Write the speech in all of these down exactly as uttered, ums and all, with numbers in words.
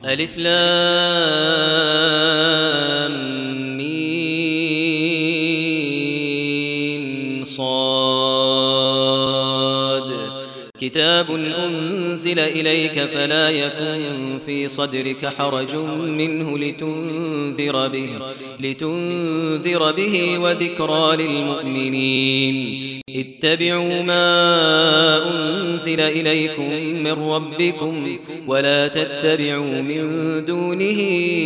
ألف لام ميم صاد كتاب أنزل إليك فلا يكن في صدرك حرج منه لتنذر به, لتنذر به وذكرى للمؤمنين. اتبعوا ما أنزل إليكم من ربكم ولا تتبعوا من دونه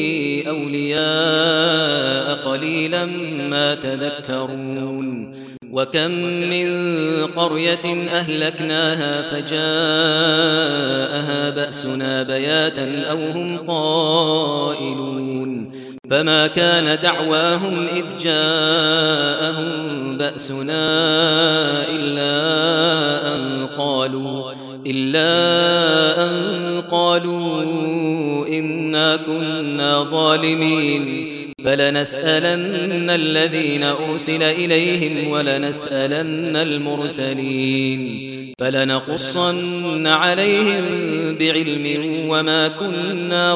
أولياء قليلا ما تذكرون. وكم من قرية أهلكناها فجاءها بأسنا بياتا أو هم قائلون فما كان دعواهم إذ جاءهم بأسنا إلا أن قالوا إلا أن قالوا إنا كنا ظالمين فلنسألن الذين أرسل إليهم ولنسألن المرسلين فلنقصن عليهم بعلم وما كنا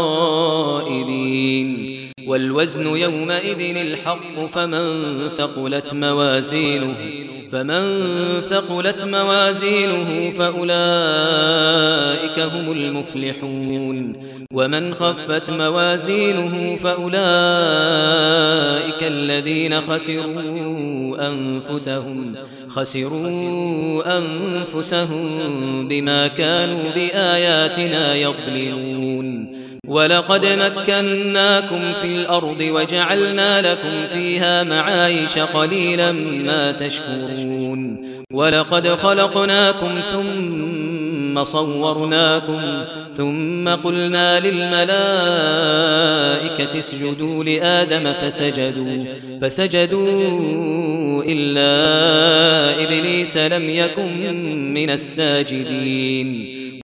غائبين. والوزن يومئذ الحق فمن ثقلت موازينه فمن ثقلت موازينه فأولئك هم المفلحون ومن خفت موازينه فأولئك الذين خسروا أنفسهم خسروا أنفسهم بما كانوا بآياتنا يظلمون. ولقد مكناكم في الأرض وجعلنا لكم فيها معايش قليلا ما تشكرون. ولقد خلقناكم ثم صورناكم ثم قلنا للملائكة اسجدوا لآدم فسجدوا, فسجدوا إلا إبليس لم يكن من الساجدين.